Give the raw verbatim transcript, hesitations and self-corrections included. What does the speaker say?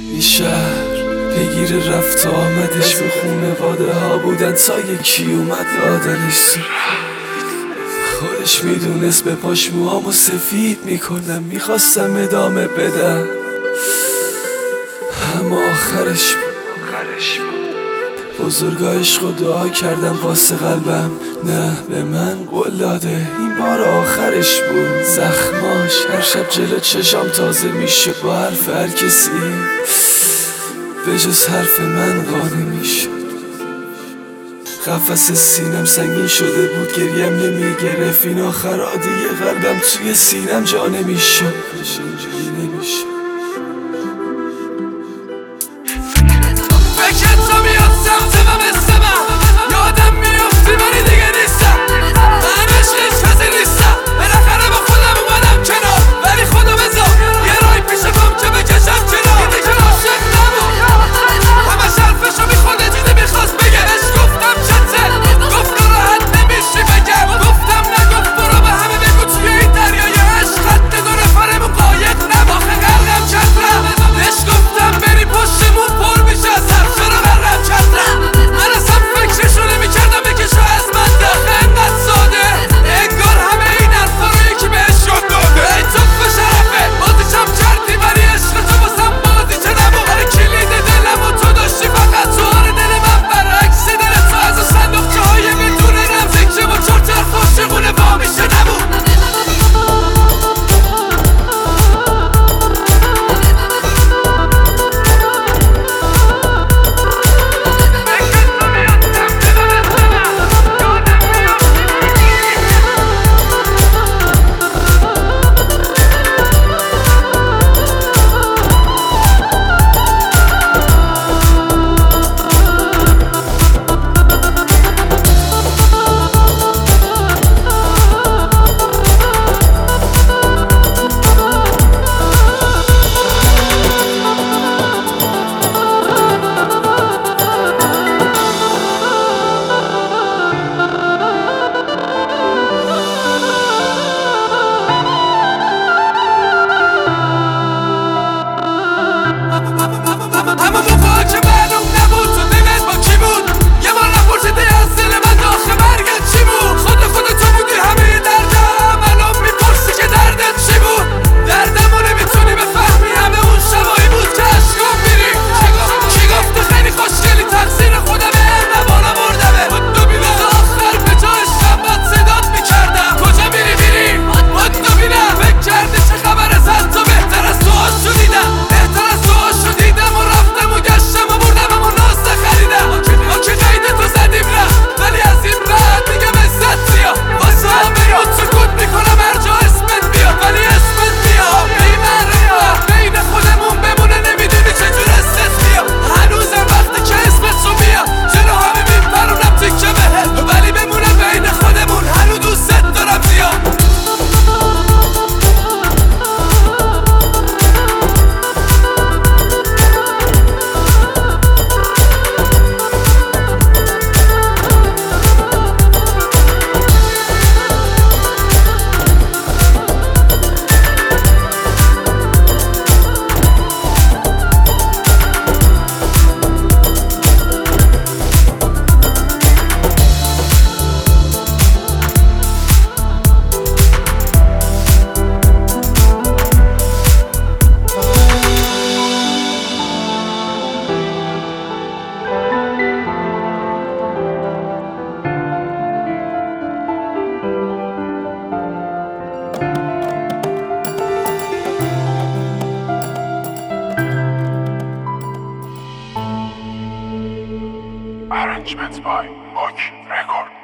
این شهر بگیر رفت آمدش به خونواده ها بودن تا یکی اومد دادنش. خودش میدونست به پاش موهامو سفید میکنم، میخواستم ادامه بدم اما آخرش بود. بزرگا عشق و دعا کردم واسه قلبم، نه به من قول داده این بار آخرش بود. زخماش هر شب جلو چشام تازه میشه با حرف هر کسی، به جز حرف من قانع میشد. قفس سینم سنگین شده بود، گریم نمیگرفت این آخرا دیگه قلبم توی سینم جا نمیشد. اینجوری نمیشد. فکر تو میاد سمت من مثل من، یادم میافتی ولی دیگه نیستم. من عشقش کسی نیستم، بالاخره با خودم اومدم کنار. ولی خدا بذار یه رای پیش پام که بکشم کنار. دیگه که عاشق نبود، همش حرفشو میخورده چیزی میخواست بگه. بهش گفتم چته، گفت راحت نمیشی بگم. گفتم نگفت برو به همه بگو توی این دریای عشق خط دو نفرمون قایق نبا. آخه قلقم چترم، بهش گفتم بری پشتمون پر میشه از حرف. چرا قلقم چترم، من اصلا فکرشو نمیکردم بکشو از من. داخل انقدر ساده انگار همه این حرفا رو یکی بهش یاد داده. ای تو به شرفه بازیشم کردی ولی عشق تو واسم بازی چه نبود. آره کلید دلمو تو داشتی فقط تو، آره دل من برعکس دل تو از اون صندوقچه های بدون رمزی که با چهار طرف عاشقونه وا میشه نبود. Arrangements by Boch Record.